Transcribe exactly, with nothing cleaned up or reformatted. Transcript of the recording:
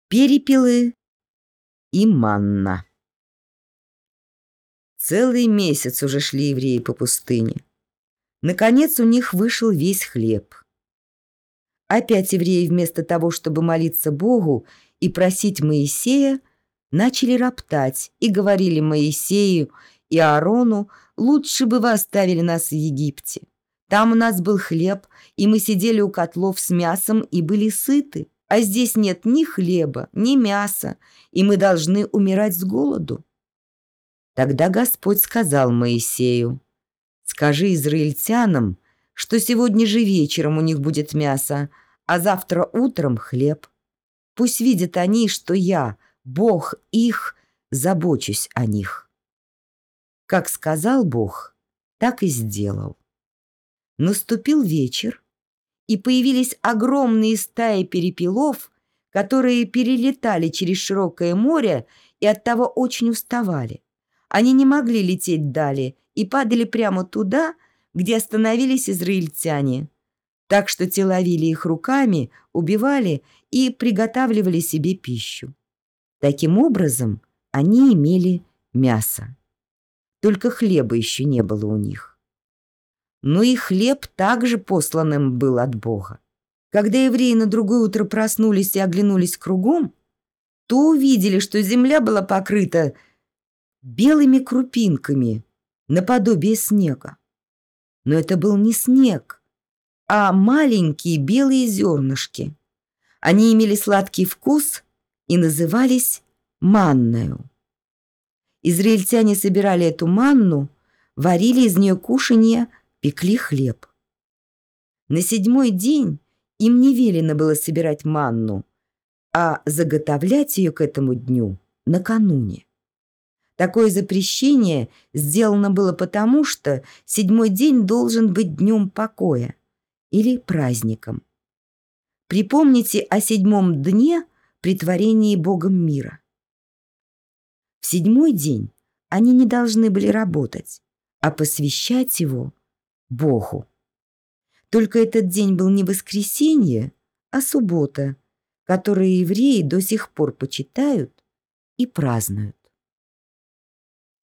Перепелы и манна. Целый месяц уже шли евреи по пустыне. Наконец у них вышел весь хлеб. Опять евреи вместо того, чтобы молиться Богу и просить Моисея, начали роптать и говорили Моисею и Аарону: «Лучше бы вы оставили нас в Египте. Там у нас был хлеб, и мы сидели у котлов с мясом и были сыты. А здесь нет ни хлеба, ни мяса, и мы должны умирать с голоду». Тогда Господь сказал Моисею: «Скажи израильтянам, что сегодня же вечером у них будет мясо, а завтра утром хлеб. Пусть видят они, что я, Бог их, забочусь о них». Как сказал Бог, так и сделал. Наступил вечер, и появились огромные стаи перепелов, которые перелетали через широкое море и оттого очень уставали. Они не могли лететь далее и падали прямо туда, где остановились израильтяне. Так что те ловили их руками, убивали и приготавливали себе пищу. Таким образом, они имели мясо. Только хлеба еще не было у них. Но и хлеб также посланным был от Бога. Когда евреи на другое утро проснулись и оглянулись кругом, то увидели, что земля была покрыта белыми крупинками, наподобие снега. Но это был не снег, а маленькие белые зернышки. Они имели сладкий вкус и назывались манною. Израильтяне собирали эту манну, варили из нее кушанье, пекли хлеб. На седьмой день им не велено было собирать манну, а заготовлять ее к этому дню накануне. Такое запрещение сделано было потому, что седьмой день должен быть днем покоя или праздником. Припомните о седьмом дне при творении Богом мира. В седьмой день они не должны были работать, а посвящать его Богу. Только этот день был не воскресенье, а суббота, которую евреи до сих пор почитают и празднуют.